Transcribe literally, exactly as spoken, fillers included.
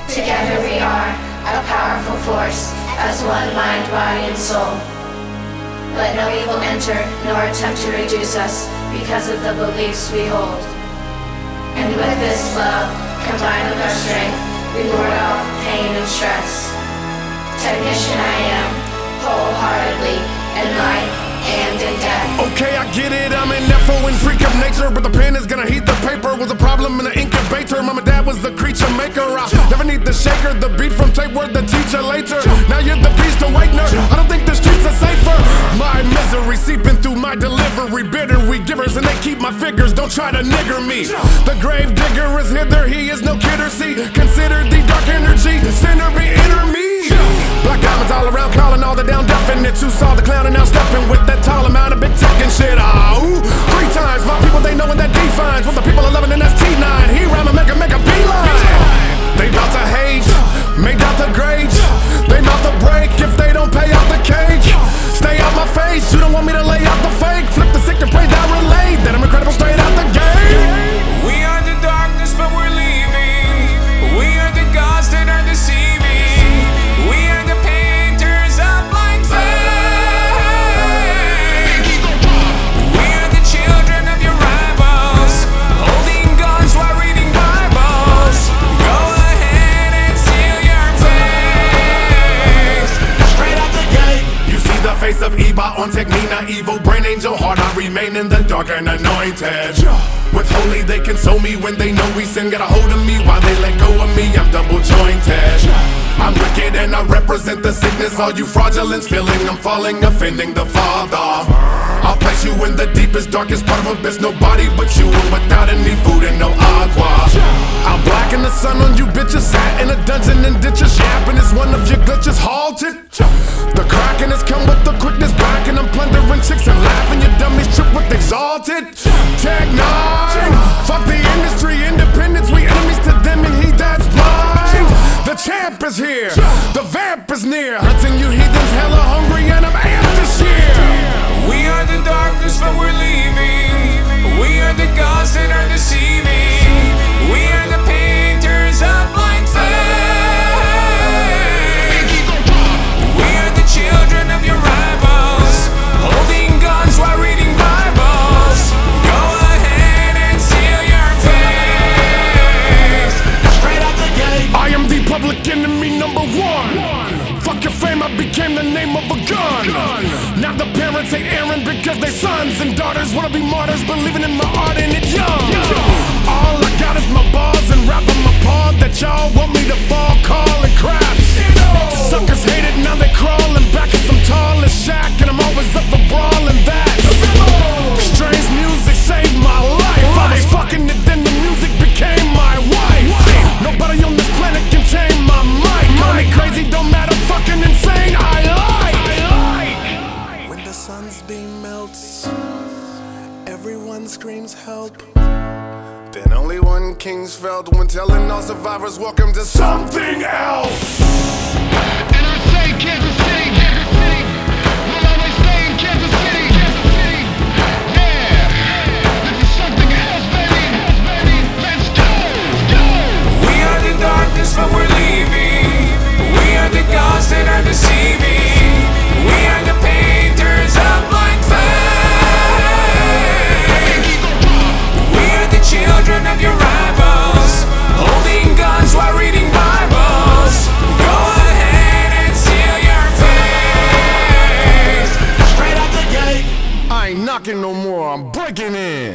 Together we are a powerful force, as one mind, body, and soul. Let no evil enter, nor attempt to reduce us, because of the beliefs we hold. And with this love, combined with our strength, we ward off pain and stress. Technician I am, wholeheartedly, in life and in death. Okay, I get it, I'm an F O and freak of nature, but the pen is gonna heat the paper. Was a problem in the incubator, mom and dad was the creature maker. I never need the shaker, the beat from tape word the teacher later. Now you're the beast awakener, I don't think the streets are safer. My misery seeping through my delivery, bitter we givers and they keep my figures, don't try to nigger me. The grave digger is hither, he is no kidder, see. Consider the dark energy, sinner be inner me. Black diamonds all around, calling all the down definites who saw the clown and now stepping with that tall amount of big tech and shit. Ah, ooh, three times, my people they know when that defines what the people are loving and that's T nine. He rhyme and make a make a beeline. They bout to hate, made out the great. They bout to break if they don't pay out the cake. Stay out my face, you don't want me to lay out the fake. Flip the sick and pray that relate that I'm incredible straight out the gate. We are the darkness but we're leaving. We are the gods that are deceiving. We are the painters of blind faith. We are the children of your rivals, holding guns while reading Bibles. Go ahead and seal your face. Straight out the gate. You see the face of Eva on Technina, evil brain angel heart. I remain in the dark and anointed. With holy they console me when they know we sin. Got a hold of me while they let go of me. I'm double jointed. I'm wicked and I represent the sickness. All you fraudulence feeling I'm falling, offending the Father. I'll place you in the deepest, darkest part of abyss. Nobody but you and without any food and no agua. I'll blacken the sun on you bitches. Sat in a dungeon and ditches. Yapping is one of your glitches halted. The kraken has come with the quickness back, and I'm plundering chicks and laughing. Your dummies trip with exalted. Tech nine, fuck the industry, independence. We enemies to them and he that's blind. The champ is here, the vamp is near. Hunting you heathens hella hungry and I'm amped this year. We are the darkness but we're leaving. We are the gods that are deceiving. We are the painters of blind faith. We are the children of your rivals, holding guns while reading Bibles. Go ahead and seal your face. Straight out the gate. I am the public enemy number one. Fuck your fame, I became the name of a gun. Now the parents hate Aaron because they sons and daughters wanna be martyrs, believing in my art and it young. All I got is my bars and rapping my paw that y'all want me to fall, calling craps. Suckers hate it, now they crawling back at some tall as Shaq, and I'm always up for brawling that. Strange music saved my life. I was fucking it, then the music became my wife. Nobody on this planet can tame my mic. Call me crazy, don't matter, fucking insane. I like. When the sun's beam melts, everyone screams help. Then only one king's felt when telling all survivors welcome to something else. And I say Kansas City, Kansas City, we'll always stay in Kansas City, Kansas City. Yeah, this is something else, baby, baby. Let's go, go. We are the darkness but we're leaving. We are the gods that are deceiving. We are the painters of blind faith. We are the children of your rivals, holding guns while reading Bibles. Go ahead and seal your face. Straight out the gate. I ain't knocking no more, I'm breaking in.